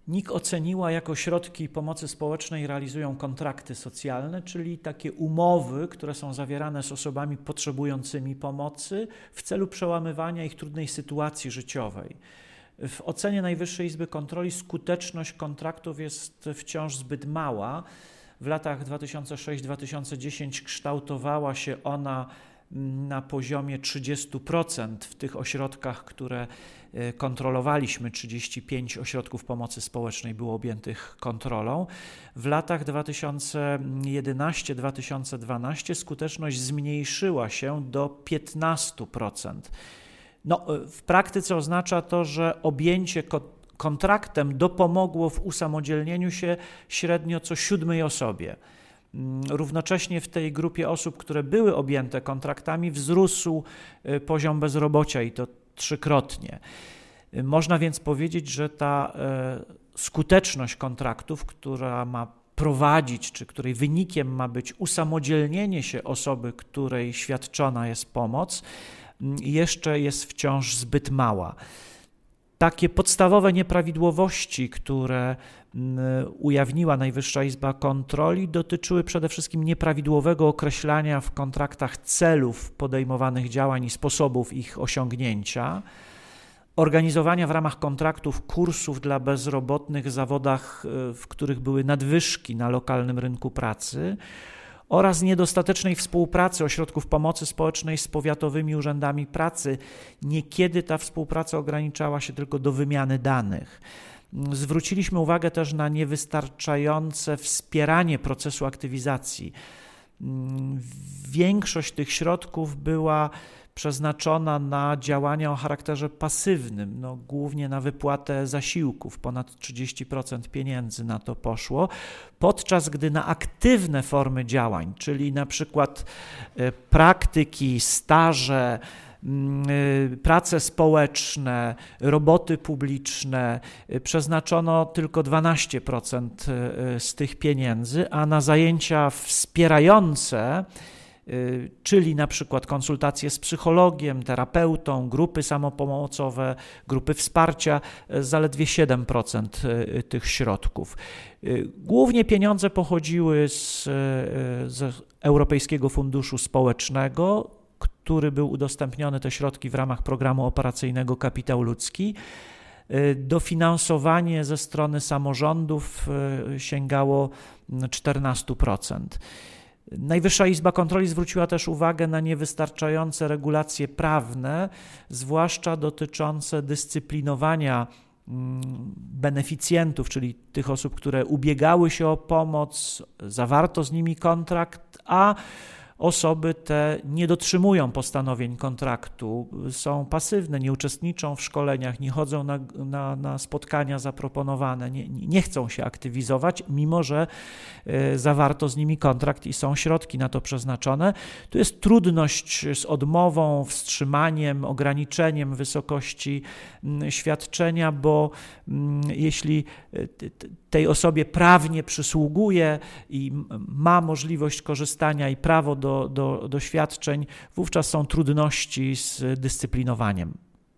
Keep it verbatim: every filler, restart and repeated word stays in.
N I K oceniła jako środki pomocy społecznej realizują kontrakty socjalne, czyli takie umowy, które są zawierane z osobami potrzebującymi pomocy w celu przełamywania ich trudnej sytuacji życiowej. W ocenie Najwyższej Izby Kontroli skuteczność kontraktów jest wciąż zbyt mała. W latach dwa tysiące szóstym do dwa tysiące dziesiątego kształtowała się ona na poziomie trzydziestu procent w tych ośrodkach, które kontrolowaliśmy. trzydzieści pięć ośrodków pomocy społecznej było objętych kontrolą. W latach dwa tysiące jedenastym do dwa tysiące dwunastego skuteczność zmniejszyła się do piętnastu procent. No, w praktyce oznacza to, że objęcie kontraktem dopomogło w usamodzielnieniu się średnio co siódmej osobie. Równocześnie w tej grupie osób, które były objęte kontraktami, wzrósł poziom bezrobocia i to trzykrotnie. Można więc powiedzieć, że ta skuteczność kontraktów, która ma prowadzić, czy której wynikiem ma być usamodzielnienie się osoby, której świadczona jest pomoc, jeszcze jest wciąż zbyt mała. Takie podstawowe nieprawidłowości, które ujawniła Najwyższa Izba Kontroli, dotyczyły przede wszystkim nieprawidłowego określania w kontraktach celów podejmowanych działań i sposobów ich osiągnięcia, organizowania w ramach kontraktów kursów dla bezrobotnych w zawodach, w których były nadwyżki na lokalnym rynku pracy, oraz niedostatecznej współpracy ośrodków pomocy społecznej z powiatowymi urzędami pracy. Niekiedy ta współpraca ograniczała się tylko do wymiany danych. Zwróciliśmy uwagę też na niewystarczające wspieranie procesu aktywizacji. Większość tych środków była przeznaczona na działania o charakterze pasywnym, no, głównie na wypłatę zasiłków, ponad trzydzieści procent pieniędzy na to poszło, podczas gdy na aktywne formy działań, czyli na przykład praktyki, staże, prace społeczne, roboty publiczne, przeznaczono tylko dwanaście procent z tych pieniędzy, a na zajęcia wspierające, czyli na przykład konsultacje z psychologiem, terapeutą, grupy samopomocowe, grupy wsparcia, zaledwie siedem procent tych środków. Głównie pieniądze pochodziły z, z Europejskiego Funduszu Społecznego, który był udostępniony, te środki w ramach programu operacyjnego Kapitał Ludzki. Dofinansowanie ze strony samorządów sięgało czternaście procent. Najwyższa Izba Kontroli zwróciła też uwagę na niewystarczające regulacje prawne, zwłaszcza dotyczące dyscyplinowania beneficjentów, czyli tych osób, które ubiegały się o pomoc, zawarto z nimi kontrakt, a osoby te nie dotrzymują postanowień kontraktu, są pasywne, nie uczestniczą w szkoleniach, nie chodzą na, na, na spotkania zaproponowane, nie, nie chcą się aktywizować, mimo że y, zawarto z nimi kontrakt i są środki na to przeznaczone. Tu jest trudność z odmową, wstrzymaniem, ograniczeniem wysokości y, świadczenia, bo y, jeśli y, tej osobie prawnie przysługuje i ma możliwość korzystania i prawo do Do, do, do świadczeń, wówczas są trudności z dyscyplinowaniem.